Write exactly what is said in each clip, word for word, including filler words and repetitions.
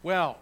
Well,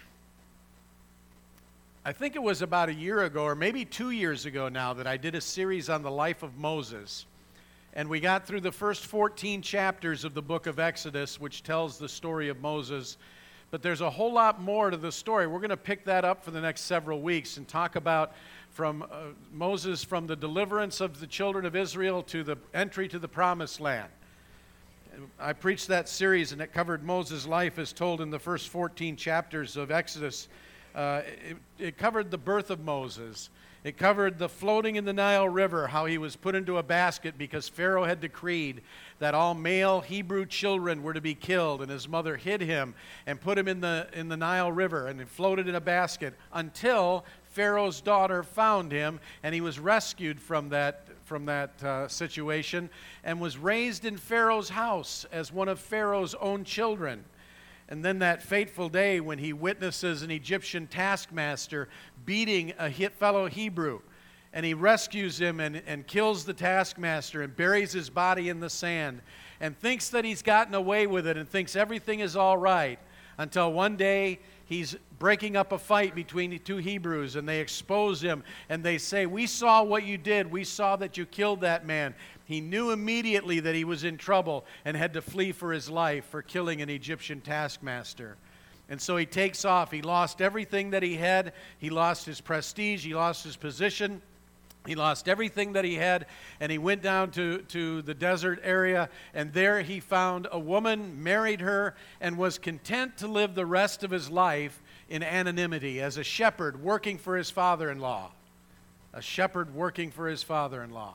I think it was about a year ago, or maybe two years ago now, that I did a series on the life of Moses. And we got through the first fourteen chapters of the book of Exodus, which tells the story of Moses. But there's a whole lot more to the story. We're going to pick that up for the next several weeks and talk about from uh, Moses, from the deliverance of the children of Israel to the entry to the promised land. I preached that series, and it covered Moses' life as told in the first fourteen chapters of Exodus. Uh, it, it covered the birth of Moses. It covered the floating in the Nile River, how he was put into a basket because Pharaoh had decreed that all male Hebrew children were to be killed, and his mother hid him and put him in the in the Nile River, and he floated in a basket until Pharaoh's daughter found him, and he was rescued from that from that uh, situation and was raised in Pharaoh's house as one of Pharaoh's own children. And then that fateful day when he witnesses an Egyptian taskmaster beating a fellow Hebrew, and he rescues him and, and kills the taskmaster and buries his body in the sand and thinks that he's gotten away with it and thinks everything is all right, until one day he's breaking up a fight between the two Hebrews, and they expose him, and they say, "We saw what you did. We saw that you killed that man." He knew immediately that he was in trouble and had to flee for his life for killing an Egyptian taskmaster. And so he takes off. He lost everything that he had. He lost his prestige. He lost his position. He lost everything that he had, and he went down to, to the desert area, and there he found a woman, married her, and was content to live the rest of his life in anonymity as a shepherd working for his father-in-law. A shepherd working for his father-in-law.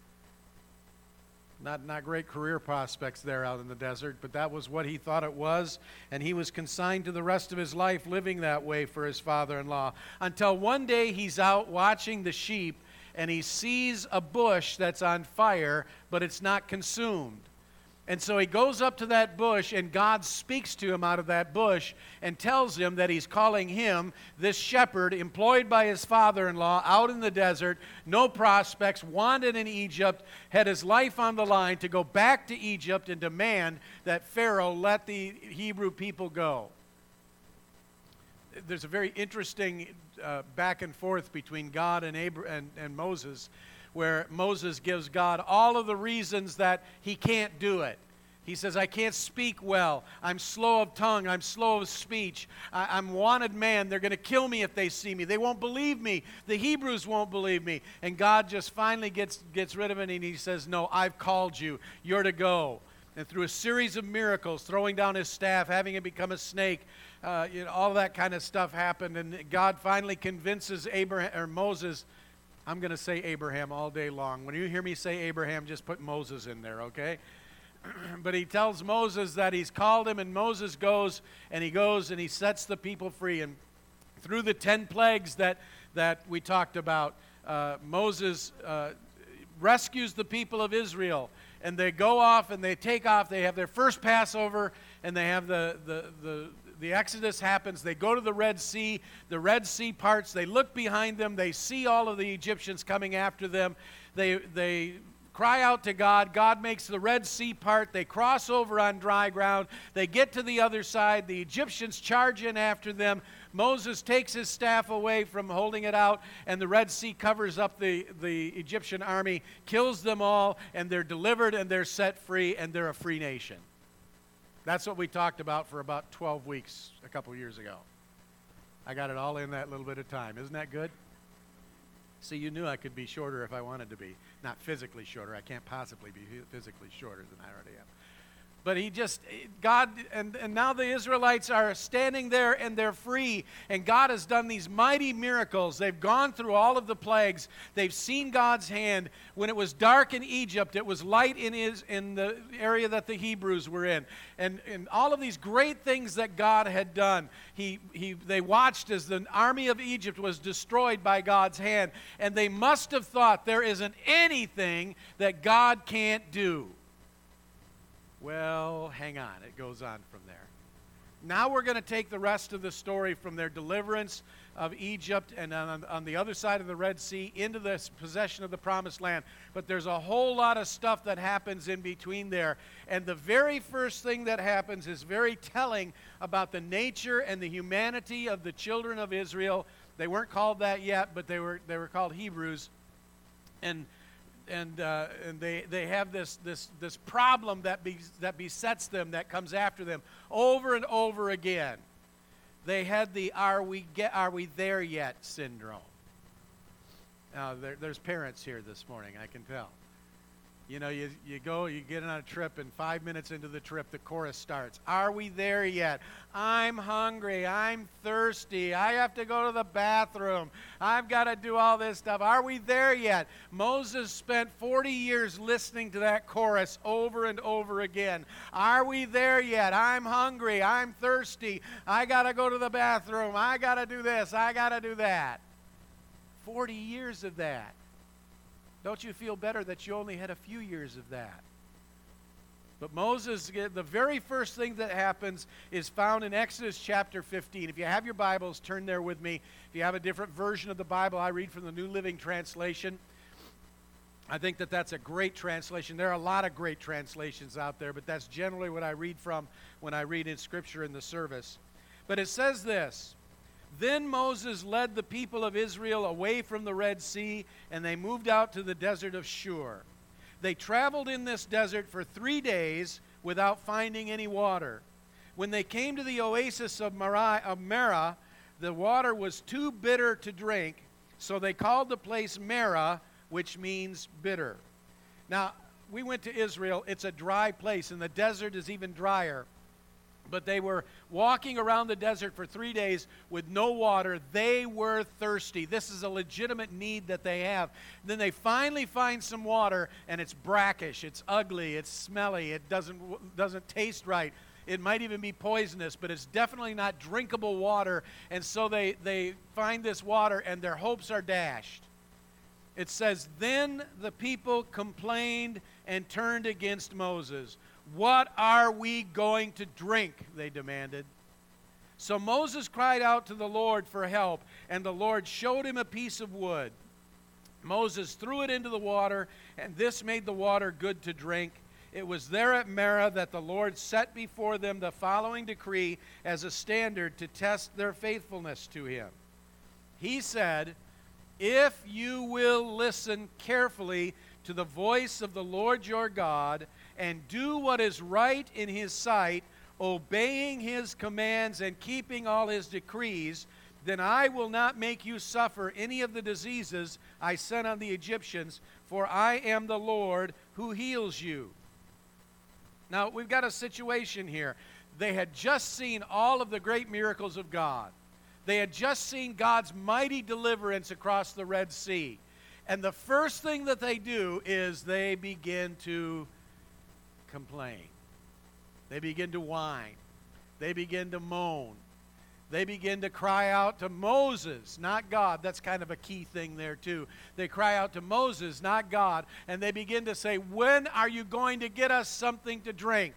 Not, not great career prospects there out in the desert, but that was what he thought it was, and he was consigned to the rest of his life living that way for his father-in-law, until one day he's out watching the sheep, and he sees a bush that's on fire, but it's not consumed. And so he goes up to that bush, and God speaks to him out of that bush and tells him that he's calling him, this shepherd employed by his father-in-law out in the desert, no prospects, wanted in Egypt, had his life on the line to go back to Egypt and demand that Pharaoh let the Hebrew people go. There's a very interesting uh, back and forth between God and, Abra- and, and Moses, where Moses gives God all of the reasons that he can't do it. He says, "I can't speak well. I'm slow of tongue. I'm slow of speech. I- I'm wanted man. They're going to kill me if they see me. They won't believe me. The Hebrews won't believe me." And God just finally gets, gets rid of it, and he says, "No, I've called you. You're to go." And through a series of miracles, throwing down his staff, having it become a snake, uh, you know, all that kind of stuff happened. And God finally convinces Abraham or Moses. I'm going to say Abraham all day long. When you hear me say Abraham, just put Moses in there, okay? But he tells Moses that he's called him, and Moses goes, and he goes, and he sets the people free. And through the ten plagues that, that we talked about, uh, Moses uh, rescues the people of Israel. And they go off, and they take off. They have their first Passover, and they have the the the The Exodus happens. They go to the Red Sea. The Red Sea parts. They look behind them. They see all of the Egyptians coming after them. They, they cry out to God. God makes the Red Sea part. They cross over on dry ground. They get to the other side. The Egyptians charge in after them. Moses takes his staff away from holding it out, and the Red Sea covers up the, the Egyptian army, kills them all, and they're delivered, and they're set free, and they're a free nation. That's what we talked about for about twelve weeks a couple years ago. I got it all in that little bit of time. Isn't that good? See, you knew I could be shorter if I wanted to be. Not physically shorter. I can't possibly be physically shorter than I already am. But he just, God, and, and now the Israelites are standing there and they're free. And God has done these mighty miracles. They've gone through all of the plagues. They've seen God's hand. When it was dark in Egypt, it was light in, his, in the area that the Hebrews were in. And, and all of these great things that God had done. He, he, they watched as the army of Egypt was destroyed by God's hand. And they must have thought there isn't anything that God can't do. Well, hang on. It goes on from there. Now we're going to take the rest of the story from their deliverance of Egypt and on, on the other side of the Red Sea into the possession of the Promised Land. But there's a whole lot of stuff that happens in between there. And the very first thing that happens is very telling about the nature and the humanity of the children of Israel. They weren't called that yet, but they were they were called Hebrews. And and uh, and they they have this this this problem that be, that besets them, that comes after them over and over again. They had the "Are we get Are we there yet?" syndrome. Now there, there's parents here this morning, I can tell. You know, you you go, you get on a trip, and five minutes into the trip, the chorus starts. Are we there yet? I'm hungry. I'm thirsty. I have to go to the bathroom. I've got to do all this stuff. Are we there yet? Moses spent forty years listening to that chorus over and over again. Are we there yet? I'm hungry. I'm thirsty. I got to go to the bathroom. I got to do this. I got to do that. forty years of that. Don't you feel better that you only had a few years of that? But Moses, the very first thing that happens is found in Exodus chapter fifteen. If you have your Bibles, turn there with me. If you have a different version of the Bible, I read from the New Living Translation. I think that that's a great translation. There are a lot of great translations out there, but that's generally what I read from when I read in Scripture in the service. But it says this: Then Moses led the people of Israel away from the Red Sea, and they moved out to the desert of Shur. They traveled in this desert for three days without finding any water. When they came to the oasis of Marah, the water was too bitter to drink, so they called the place Marah, which means bitter. Now, we went to Israel. It's a dry place, and the desert is even drier. But they were walking around the desert for three days with no water. They were thirsty. This is a legitimate need that they have. Then they finally find some water, and it's brackish, it's ugly, it's smelly, it doesn't, doesn't taste right. It might even be poisonous, but it's definitely not drinkable water. And so they, they find this water, and their hopes are dashed. It says, Then the people complained and turned against Moses. What are we going to drink? They demanded. So Moses cried out to the Lord for help, and the Lord showed him a piece of wood. Moses threw it into the water, and this made the water good to drink. It was there at Marah that the Lord set before them the following decree as a standard to test their faithfulness to him. He said, If you will listen carefully to the voice of the Lord your God, and do what is right in his sight, obeying his commands and keeping all his decrees, then I will not make you suffer any of the diseases I sent on the Egyptians, for I am the Lord who heals you. Now, we've got a situation here. They had just seen all of the great miracles of God. They had just seen God's mighty deliverance across the Red Sea. And the first thing that they do is they begin to complain. They begin to whine. They begin to moan. They begin to cry out to Moses, not God. That's kind of a key thing there too. They cry out to Moses, not God, and they begin to say, When are you going to get us something to drink?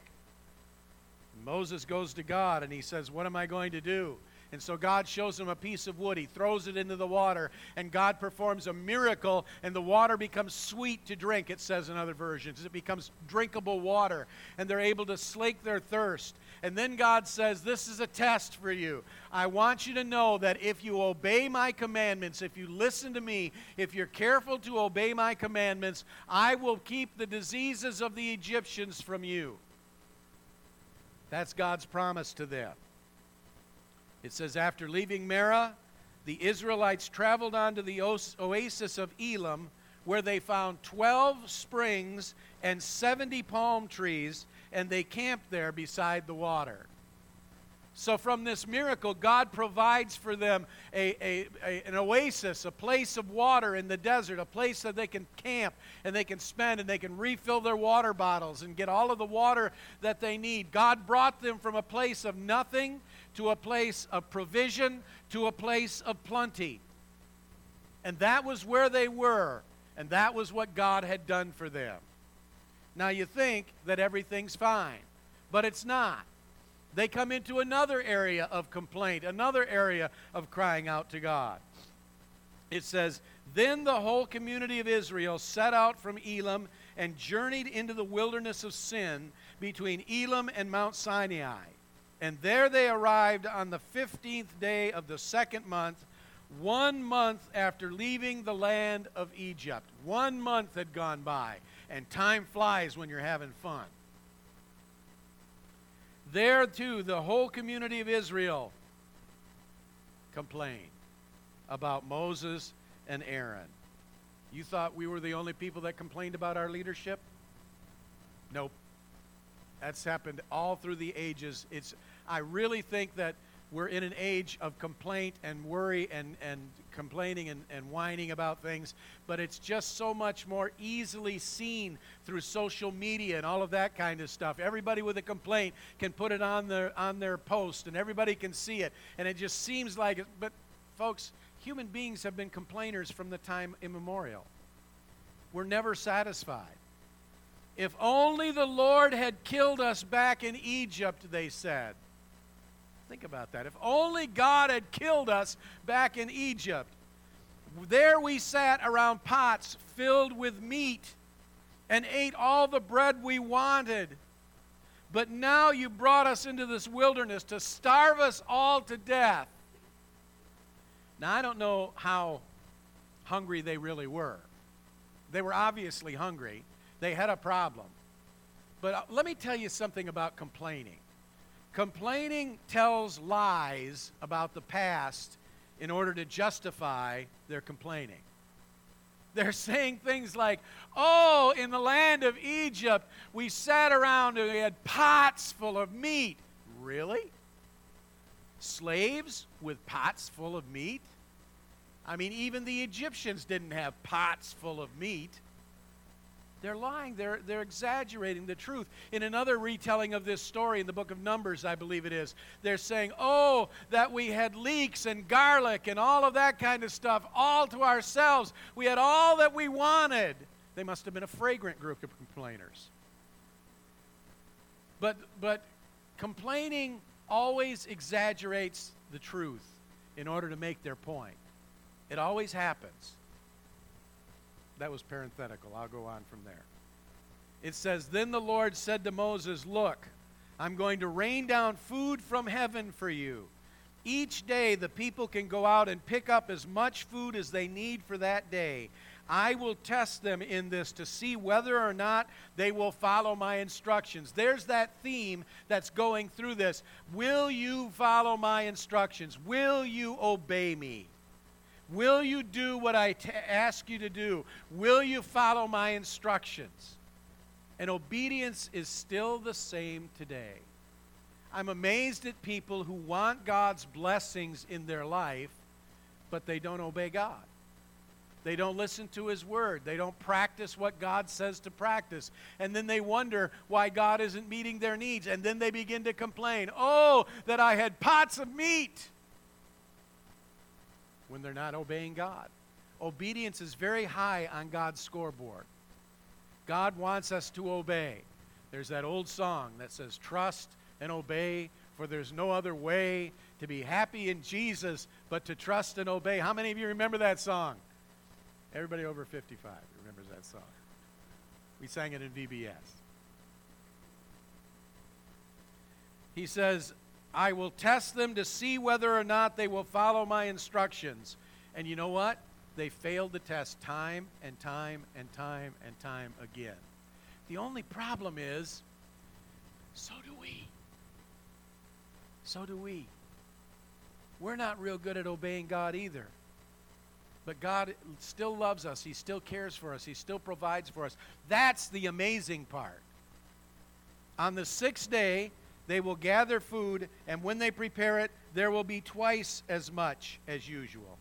And Moses goes to God and he says, What am I going to do? And so God shows him a piece of wood. He throws it into the water, and God performs a miracle, and the water becomes sweet to drink, it says in other versions. It becomes drinkable water, and they're able to slake their thirst. And then God says, This is a test for you. I want you to know that if you obey my commandments, if you listen to me, if you're careful to obey my commandments, I will keep the diseases of the Egyptians from you. That's God's promise to them. It says, after leaving Marah, the Israelites traveled on to the oasis of Elim, where they found twelve springs and seventy palm trees, and they camped there beside the water. So from this miracle, God provides for them a, a, a, an oasis, a place of water in the desert, a place that they can camp and they can spend and they can refill their water bottles and get all of the water that they need. God brought them from a place of nothing to a place of provision, to a place of plenty. And that was where they were, and that was what God had done for them. Now you think that everything's fine, but it's not. They come into another area of complaint, another area of crying out to God. It says, "Then the whole community of Israel set out from Elim and journeyed into the wilderness of Sin between Elim and Mount Sinai. And there they arrived on the fifteenth day of the second month, one month after leaving the land of Egypt." One month had gone by, and time flies when you're having fun. There, too, the whole community of Israel complained about Moses and Aaron. You thought we were the only people that complained about our leadership? Nope. That's happened all through the ages. It's, I really think that we're in an age of complaint and worry and, and complaining and, and whining about things, but it's just so much more easily seen through social media and all of that kind of stuff. Everybody with a complaint can put it on their, on their post, and everybody can see it, and it just seems like it. But folks, human beings have been complainers from the time immemorial. We're never satisfied. If only the Lord had killed us back in Egypt, they said. Think about that. If only God had killed us back in Egypt. There we sat around pots filled with meat and ate all the bread we wanted. But now you brought us into this wilderness to starve us all to death. Now, I don't know how hungry they really were. They were obviously hungry. They had a problem. But uh, let me tell you something about complaining. Complaining tells lies about the past in order to justify their complaining. They're saying things like, "Oh, in the land of Egypt, we sat around and we had pots full of meat." Really? Slaves with pots full of meat? I mean, even the Egyptians didn't have pots full of meat. They're lying. They're, they're exaggerating the truth. In another retelling of this story in the book of Numbers, I believe it is, they're saying, "Oh, that we had leeks and garlic and all of that kind of stuff all to ourselves. We had all that we wanted." They must have been a fragrant group of complainers. But, but complaining always exaggerates the truth in order to make their point. It always happens. That was parenthetical. I'll go on from there. It says, "Then the Lord said to Moses, 'Look, I'm going to rain down food from heaven for you. Each day the people can go out and pick up as much food as they need for that day. I will test them in this to see whether or not they will follow my instructions.'" There's that theme that's going through this. Will you follow my instructions? Will you obey me? Will you do what I t- ask you to do? Will you follow my instructions? And obedience is still the same today. I'm amazed at people who want God's blessings in their life, but they don't obey God. They don't listen to His Word. They don't practice what God says to practice. And then they wonder why God isn't meeting their needs. And then they begin to complain, "Oh, that I had pots of meat," when they're not obeying God. Obedience is very high on God's scoreboard. God wants us to obey. There's that old song that says, "Trust and obey, for there's no other way to be happy in Jesus but to trust and obey." How many of you remember that song? Everybody over fifty-five remembers that song. We sang it in V B S. He says, "I will test them to see whether or not they will follow my instructions." And you know what? They failed the test time and time and time and time again. The only problem is, so do we. So do we. We're not real good at obeying God either. But God still loves us. He still cares for us. He still provides for us. That's the amazing part. On the sixth day, they will gather food, and when they prepare it, there will be twice as much as usual.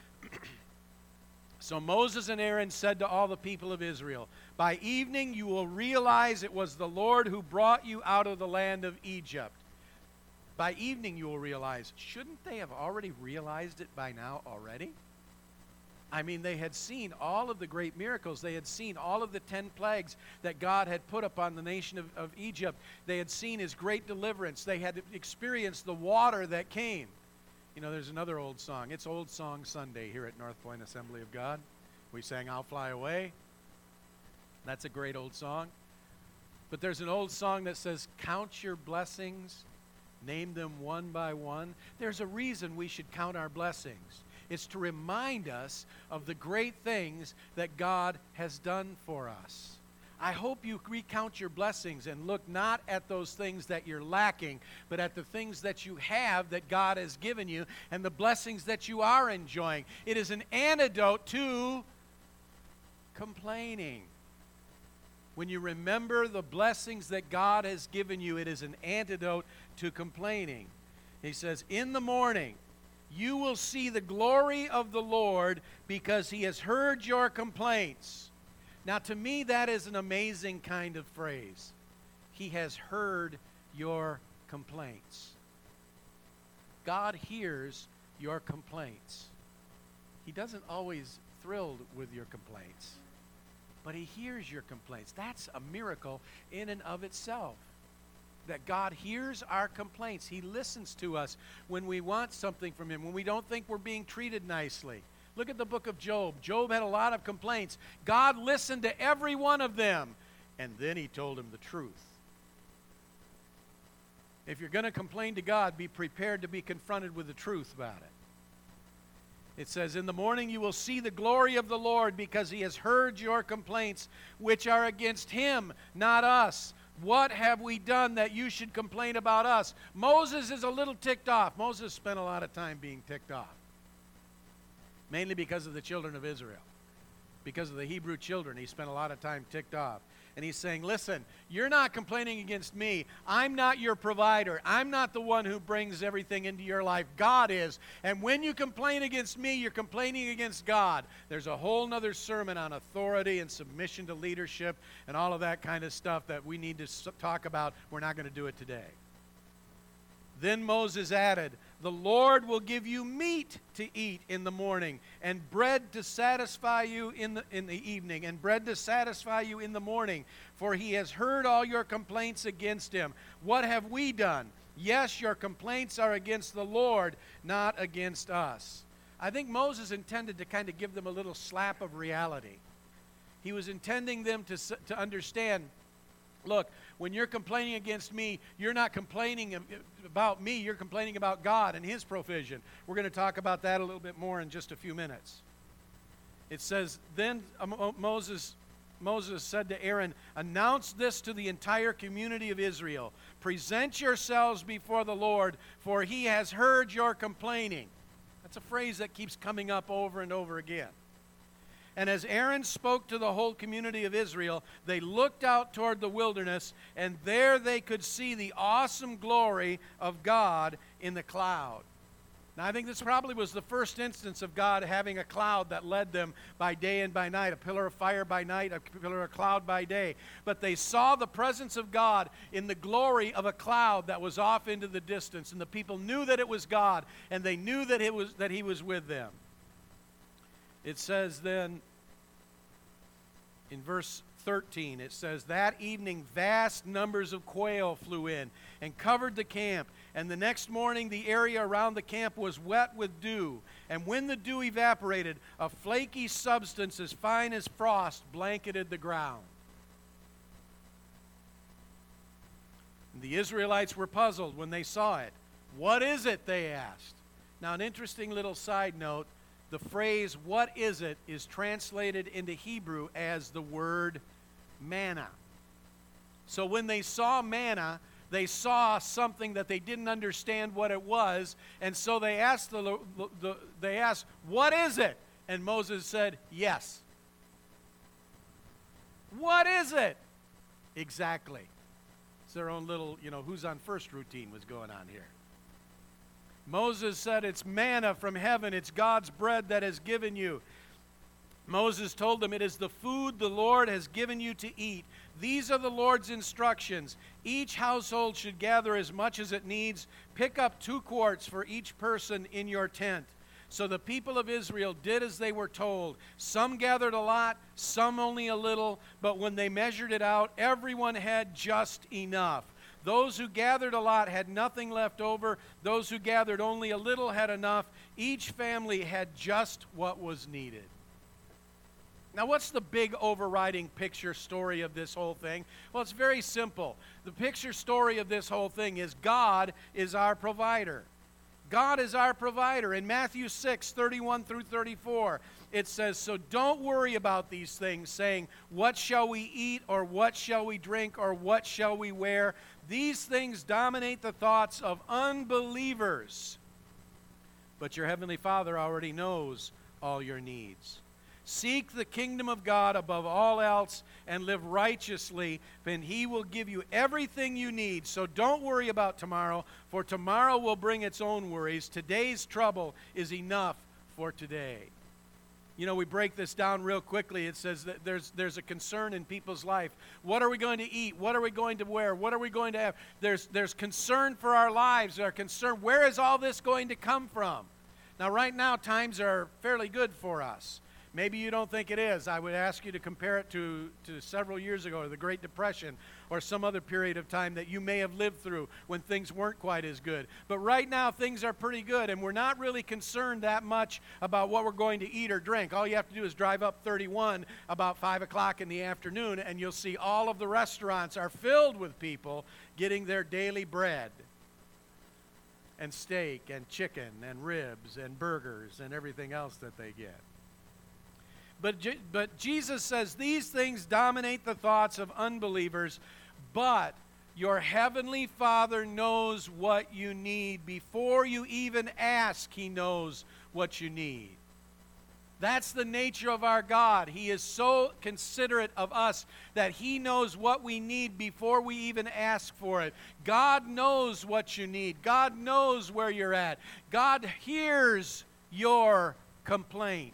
So Moses and Aaron said to all the people of Israel, "By evening you will realize it was the Lord who brought you out of the land of Egypt." By evening you will realize. Shouldn't they have already realized it by now already? I mean, they had seen all of the great miracles. They had seen all of the ten plagues that God had put upon the nation of, of Egypt. They had seen his great deliverance. They had experienced the water that came. You know, there's another old song. It's Old Song Sunday here at North Point Assembly of God. We sang I'll Fly Away. That's a great old song. But there's an old song that says, count your blessings, name them one by one. There's a reason we should count our blessings. It's to remind us of the great things that God has done for us. I hope you recount your blessings and look not at those things that you're lacking, but at the things that you have that God has given you and the blessings that you are enjoying. It is an antidote to complaining. When you remember the blessings that God has given you, it is an antidote to complaining. He says, in the morning, you will see the glory of the Lord because he has heard your complaints. Now, to me, that is an amazing kind of phrase. He has heard your complaints. God hears your complaints. He doesn't always thrill with your complaints, but he hears your complaints. That's a miracle in and of itself. That God hears our complaints. He listens to us when we want something from him, when we don't think we're being treated nicely. Look at the book of Job. Job had a lot of complaints. God listened to every one of them, and then he told him the truth. If you're going to complain to God, be prepared to be confronted with the truth about it. It says, in the morning you will see the glory of the Lord because he has heard your complaints, which are against him, not us. What have we done that you should complain about us? Moses is a little ticked off. Moses spent a lot of time being ticked off. Mainly because of the children of Israel. Because of the Hebrew children, he spent a lot of time ticked off. And he's saying, listen, you're not complaining against me. I'm not your provider. I'm not the one who brings everything into your life. God is. And when you complain against me, you're complaining against God. There's a whole nother sermon on authority and submission to leadership and all of that kind of stuff that we need to talk about. We're not going to do it today. Then Moses added, the Lord will give you meat to eat in the morning, and bread to satisfy you in the, in the evening, and bread to satisfy you in the morning, for he has heard all your complaints against him. What have we done? Yes, your complaints are against the Lord, not against us. I think Moses intended to kind of give them a little slap of reality. He was intending them to, to understand, look, when you're complaining against me, you're not complaining about me, you're complaining about God and his provision. We're going to talk about that a little bit more in just a few minutes. It says, then Moses, Moses said to Aaron, announce this to the entire community of Israel. Present yourselves before the Lord, for he has heard your complaining. That's a phrase that keeps coming up over and over again. And as Aaron spoke to the whole community of Israel, they looked out toward the wilderness, and there they could see the awesome glory of God in the cloud. Now, I think this probably was the first instance of God having a cloud that led them by day and by night, a pillar of fire by night, a pillar of cloud by day. But they saw the presence of God in the glory of a cloud that was off into the distance, and the people knew that it was God, and they knew that it was that he was with them. It says then, in verse thirteen, it says, that evening vast numbers of quail flew in and covered the camp. And the next morning the area around the camp was wet with dew. And when the dew evaporated, a flaky substance as fine as frost blanketed the ground. And the Israelites were puzzled when they saw it. What is it? They asked. Now, an interesting little side note. The phrase, what is it, is translated into Hebrew as the word manna. So when they saw manna, they saw something that they didn't understand what it was, and so they asked, the, the, they asked, what is it? And Moses said, yes. What is it? Exactly. It's their own little, you know, who's on first routine was going on here. Moses said, it's manna from heaven. It's God's bread that has given you. Moses told them, it is the food the Lord has given you to eat. These are the Lord's instructions. Each household should gather as much as it needs. Pick up two quarts for each person in your tent. So the people of Israel did as they were told. Some gathered a lot, some only a little, but when they measured it out, everyone had just enough. Those who gathered a lot had nothing left over. Those who gathered only a little had enough. Each family had just what was needed. Now, what's the big overriding picture story of this whole thing? Well, it's very simple. The picture story of this whole thing is God is our provider. God is our provider. In Matthew six, thirty-one through thirty-four, it says, "So don't worry about these things, saying, 'What shall we eat?' or 'What shall we drink?' or 'What shall we wear?' These things dominate the thoughts of unbelievers. But your heavenly Father already knows all your needs. Seek the kingdom of God above all else and live righteously, and He will give you everything you need. So don't worry about tomorrow, for tomorrow will bring its own worries. Today's trouble is enough for today." You know, we break this down real quickly. It says that there's, there's a concern in people's life. What are we going to eat? What are we going to wear? What are we going to have? There's, there's concern for our lives. There's concern, where is all this going to come from? Now, right now, times are fairly good for us. Maybe you don't think it is. I would ask you to compare it to, to several years ago, to the Great Depression, or some other period of time that you may have lived through when things weren't quite as good. But right now, things are pretty good, and we're not really concerned that much about what we're going to eat or drink. All you have to do is drive up thirty-one about five o'clock in the afternoon, and you'll see all of the restaurants are filled with people getting their daily bread and steak and chicken and ribs and burgers and everything else that they get. But, but Jesus says these things dominate the thoughts of unbelievers, but your heavenly Father knows what you need. Before you even ask, He knows what you need. That's the nature of our God. He is so considerate of us that He knows what we need before we even ask for it. God knows what you need. God knows where you're at. God hears your complaint.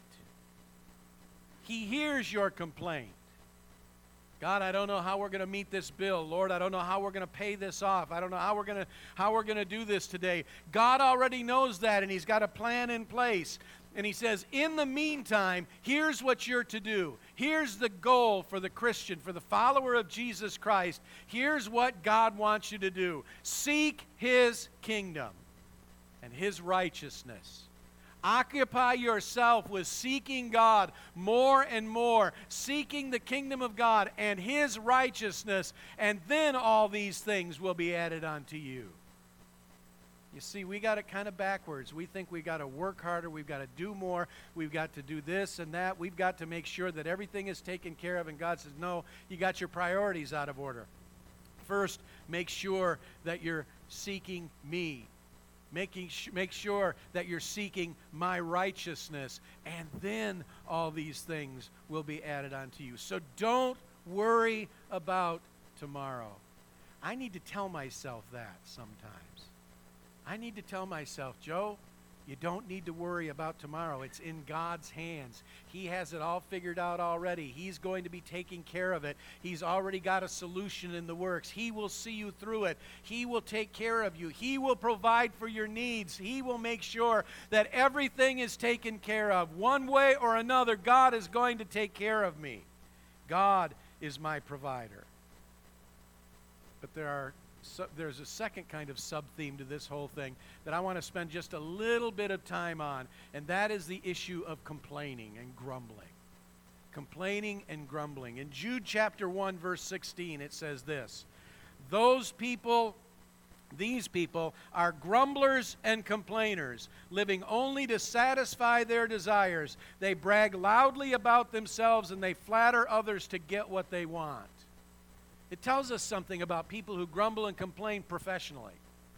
He hears your complaint. God, I don't know how we're going to meet this bill. Lord, I don't know how we're going to pay this off. I don't know how we're going to how we're going to do this today. God already knows that, and He's got a plan in place. And He says, in the meantime, here's what you're to do. Here's the goal for the Christian, for the follower of Jesus Christ. Here's what God wants you to do. Seek His kingdom and His righteousness. Occupy yourself with seeking God more and more, seeking the kingdom of God and His righteousness, and then all these things will be added unto you. You see, we got it kind of backwards. We think we got to work harder, we've got to do more, we've got to do this and that, we've got to make sure that everything is taken care of, and God says, no, you got your priorities out of order. First, make sure that you're seeking me. Making sh- make sure that you're seeking my righteousness, and then all these things will be added unto you. So don't worry about tomorrow. I need to tell myself that sometimes. I need to tell myself, Joe, you don't need to worry about tomorrow. It's in God's hands. He has it all figured out already. He's going to be taking care of it. He's already got a solution in the works. He will see you through it. He will take care of you. He will provide for your needs. He will make sure that everything is taken care of. One way or another, God is going to take care of me. God is my provider. But there are So there's a second kind of sub-theme to this whole thing that I want to spend just a little bit of time on, and that is the issue of complaining and grumbling. Complaining and grumbling. In Jude chapter one, verse sixteen, it says this, "Those people, these people, are grumblers and complainers, living only to satisfy their desires. They brag loudly about themselves, and they flatter others to get what they want." It tells us something about people who grumble and complain professionally.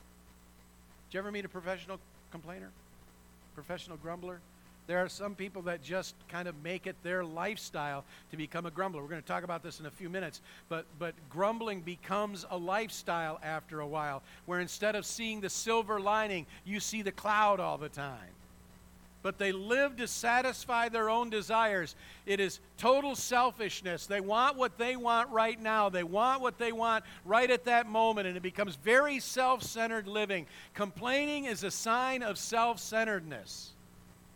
Did you ever meet a professional complainer? Professional grumbler? There are some people that just kind of make it their lifestyle to become a grumbler. We're going to talk about this in a few minutes. But, but grumbling becomes a lifestyle after a while, where instead of seeing the silver lining, you see the cloud all the time. But they live to satisfy their own desires. It is total selfishness. They want what they want right now. They want what they want right at that moment, and it becomes very self-centered living. Complaining is a sign of self-centeredness.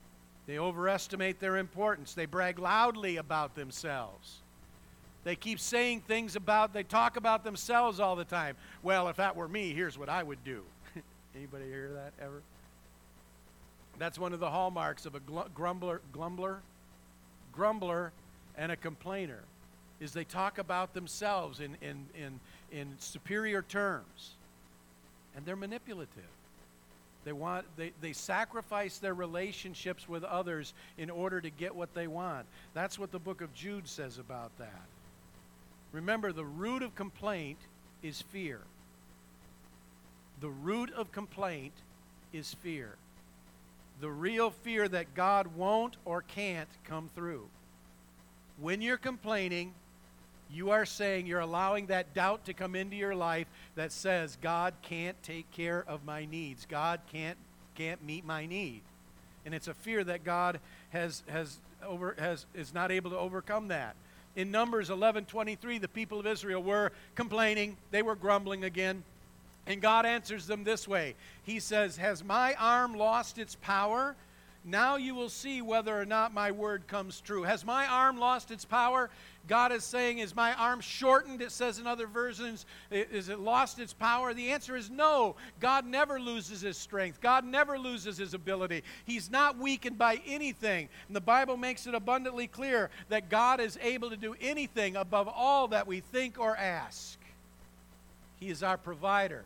They overestimate their importance. They brag loudly about themselves. They keep saying things about, they talk about themselves all the time. Well, if that were me, here's what I would do. Anybody hear that ever? That's one of the hallmarks of a grumbler, grumbler, grumbler and a complainer, is they talk about themselves in, in, in, in superior terms. And they're manipulative. They want they, they sacrifice their relationships with others in order to get what they want. That's what the book of Jude says about that. Remember, the root of complaint is fear. The root of complaint is fear. The real fear that God won't or can't come through. When you're complaining, you are saying, you're allowing that doubt to come into your life that says, God can't take care of my needs. God can't can't meet my need. And it's a fear that God has has over has is not able to overcome that. In Numbers eleven twenty-three, the people of Israel were complaining. They were grumbling again. And God answers them this way. He says, has my arm lost its power? Now you will see whether or not my word comes true. Has my arm lost its power? God is saying, is my arm shortened? It says in other versions, is it lost its power? The answer is no. God never loses his strength. God never loses his ability. He's not weakened by anything. And the Bible makes it abundantly clear that God is able to do anything above all that we think or ask. He is our provider.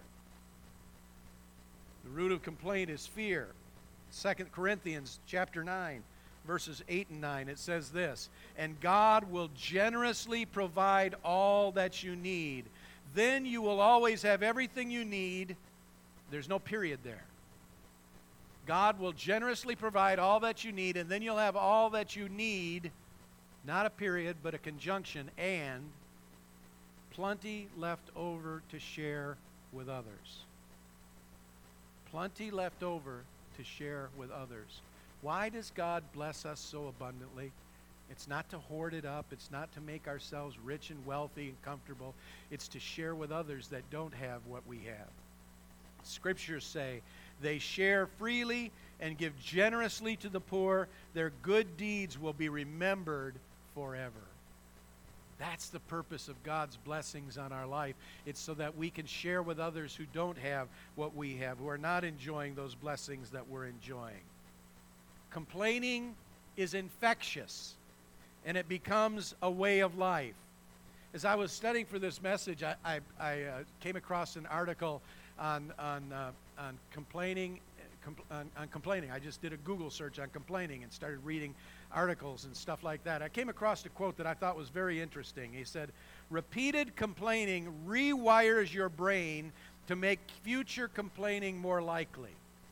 The root of complaint is fear. Second Corinthians chapter nine, verses eight and nine, it says this, and God will generously provide all that you need. Then you will always have everything you need. There's no period there. God will generously provide all that you need, and then you'll have all that you need, not a period, but a conjunction, and plenty left over to share with others. Plenty left over to share with others. Why does God bless us so abundantly? It's not to hoard it up. It's not to make ourselves rich and wealthy and comfortable. It's to share with others that don't have what we have. Scriptures say, they share freely and give generously to the poor. Their good deeds will be remembered forever. That's the purpose of God's blessings on our life. It's so that we can share with others who don't have what we have, who are not enjoying those blessings that we're enjoying. Complaining is infectious, and it becomes a way of life. As I was studying for this message, I, I, I uh, came across an article on, on, uh, on complaining. On, on complaining. I just did a Google search on complaining and started reading articles and stuff like that. I came across a quote that I thought was very interesting. He said, repeated complaining rewires your brain to make future complaining more likely.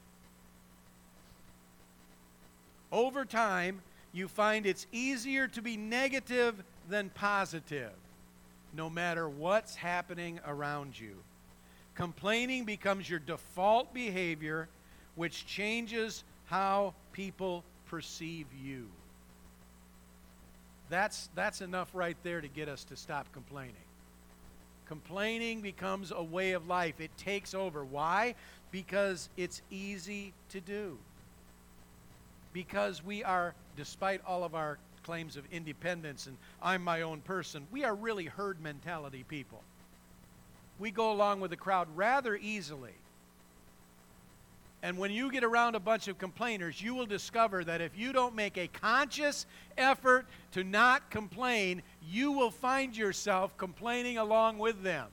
Over time, you find it's easier to be negative than positive, no matter what's happening around you. Complaining becomes your default behavior, which changes how people perceive you. That's, that's enough right there to get us to stop complaining. Complaining becomes a way of life. It takes over. Why? Because it's easy to do. Because we are, despite all of our claims of independence and I'm my own person, we are really herd mentality people. We go along with the crowd rather easily. And when you get around a bunch of complainers, you will discover that if you don't make a conscious effort to not complain, you will find yourself complaining along with them.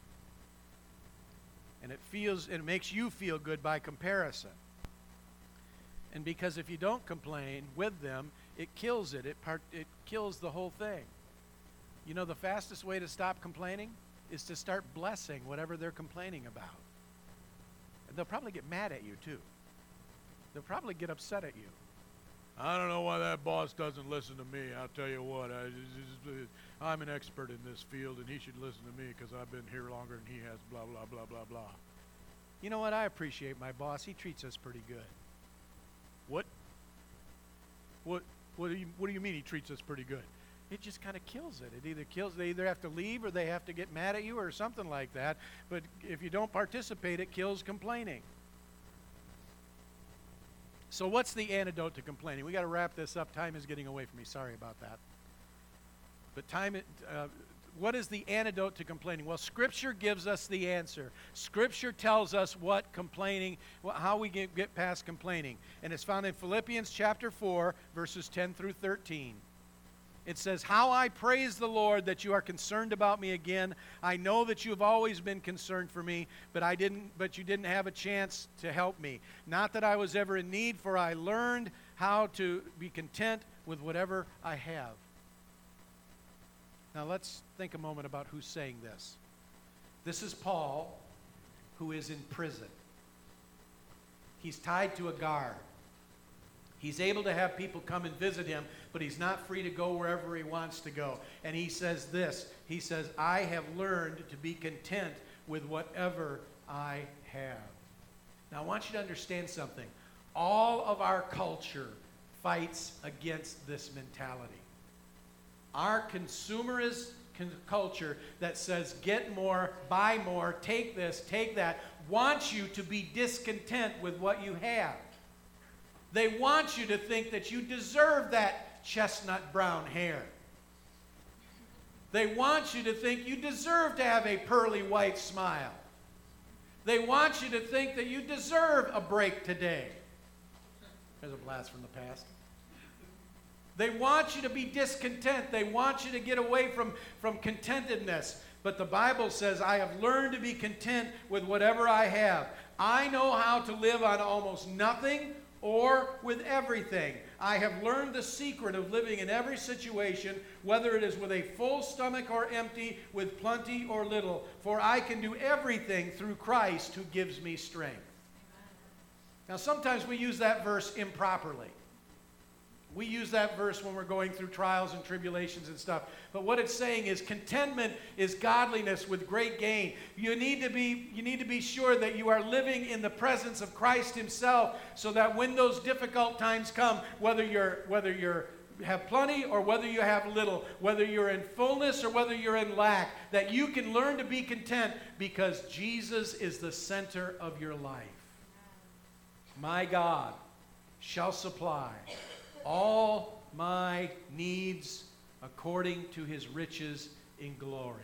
And it feels, it makes you feel good by comparison. And because if you don't complain with them, it kills it. It, part, it kills the whole thing. You know, the fastest way to stop complaining is to start blessing whatever they're complaining about. They'll probably get mad at you, too. They'll probably get upset at you. I don't know why that boss doesn't listen to me. I'll tell you what, I, I'm an expert in this field, and he should listen to me because I've been here longer than he has, blah, blah, blah, blah, blah. You know what? I appreciate my boss. He treats us pretty good. What? What, what, do, you, what do you mean he treats us pretty good? It just kind of kills it. It either kills, they either have to leave or they have to get mad at you or something like that. But if you don't participate, it kills complaining. So what's the antidote to complaining? We got to wrap this up. Time is getting away from me. Sorry about that. But time, uh, what is the antidote to complaining? Well, Scripture gives us the answer. Scripture tells us what complaining, how we get, get past complaining. And it's found in Philippians chapter four, verses ten through thirteen. It says, "How I praise the Lord that you are concerned about me again. I know that you have always been concerned for me, but I didn't but you didn't have a chance to help me. Not that I was ever in need, for I learned how to be content with whatever I have." Now let's think a moment about who's saying this. This is Paul, who is in prison. He's tied to a guard. He's able to have people come and visit him, but he's not free to go wherever he wants to go. And he says this, he says, "I have learned to be content with whatever I have." Now I want you to understand something. All of our culture fights against this mentality. Our consumerist con- culture that says get more, buy more, take this, take that, wants you to be discontent with what you have. They want you to think that you deserve that chestnut brown hair. They want you to think you deserve to have a pearly white smile. They want you to think that you deserve a break today. There's a blast from the past. They want you to be discontent. They want you to get away from, from contentedness. But the Bible says, "I have learned to be content with whatever I have." I know how to live on almost nothing or with everything. I have learned the secret of living in every situation, whether it is with a full stomach or empty, with plenty or little. For I can do everything through Christ who gives me strength. Now, sometimes we use that verse improperly. We use that verse when we're going through trials and tribulations and stuff. But what it's saying is contentment is godliness with great gain. You need to be, you need to be sure that you are living in the presence of Christ himself, so that when those difficult times come, whether you're whether you're have plenty or whether you have little, whether you're in fullness or whether you're in lack, that you can learn to be content because Jesus is the center of your life. My God shall supply all my needs according to his riches in glory.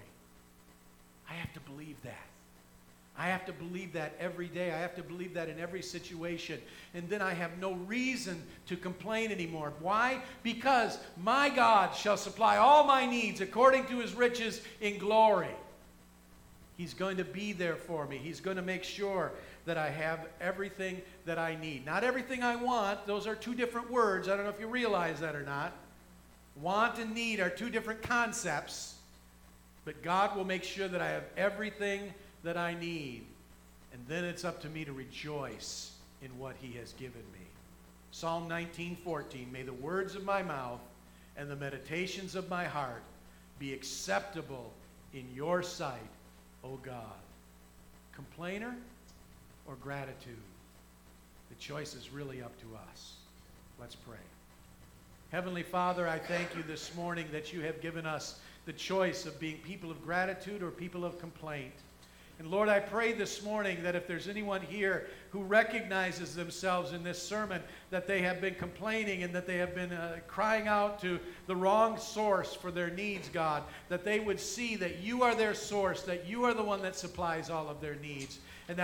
I have to believe that. I have to believe that every day. I have to believe that in every situation. And then I have no reason to complain anymore. Why? Because my God shall supply all my needs according to his riches in glory. He's going to be there for me. He's going to make sure that I have everything that I need. Not everything I want. Those are two different words. I don't know if you realize that or not. Want and need are two different concepts. But God will make sure that I have everything that I need. And then it's up to me to rejoice in what he has given me. Psalm nineteen fourteen, "May the words of my mouth and the meditations of my heart be acceptable in your sight, O God." Complainer or gratitude? The choice is really up to us. Let's pray. Heavenly Father, I thank you this morning that you have given us the choice of being people of gratitude or people of complaint. And Lord, I pray this morning that if there's anyone here who recognizes themselves in this sermon that they have been complaining and that they have been uh, crying out to the wrong source for their needs, God, that they would see that you are their source, that you are the one that supplies all of their needs. And that